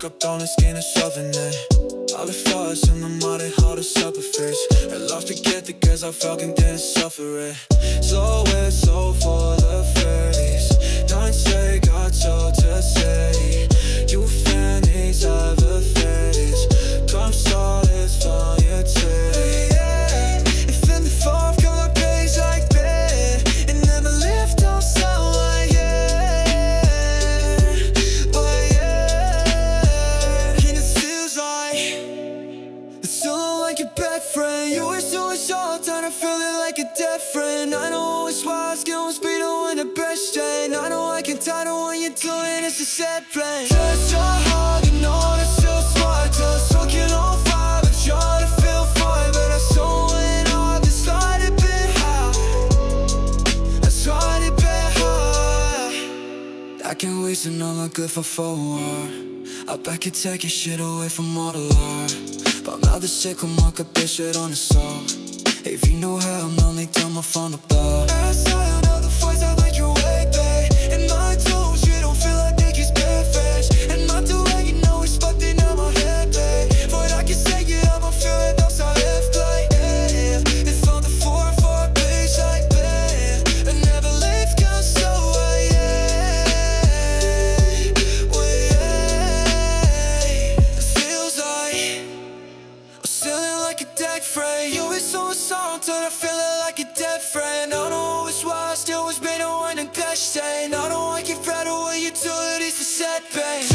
dans skinnet sovende. Alle for som de måtte ha det så perfekt. I love to get the girls I fucking didn't suffer it. So we're so full of face. Don't say got så to say. You fannies have a face. Kom så lidt for jer til. If in the form come like days like that. And never live don't sound like it. But yeah, and it feels like it's still like a bad friend. You were so short and I feel it like a dead friend. I know it's why skills be doing the best and I know I can tell when you're doing it's a sad plan. Just your heart, you know it's still smart. Just looking on fire, but try to feel fine. But I saw when I decided to be high. I tried to be high. I can't wait and I'm not good for forward. I bet you take your shit away from all the love. But now the shit come on, could bitch shit on the soul. If you know how I'm only done my phone up though. I saw another voice, I like your way, babe. And my toes, you don't feel like they kiss bare face. And my duet, you know it's fucked in my head, babe. But I can say it, I'm a feeling that's how left like yeah. If on the 4-4 bass like that. I never leave, cause so yeah. It feels like I'm still like a dead friend. You is so sound till I feel it like a dead friend. I know it's why I still was better when I'm touched. I know I can find a way you do it, it's a sad pain.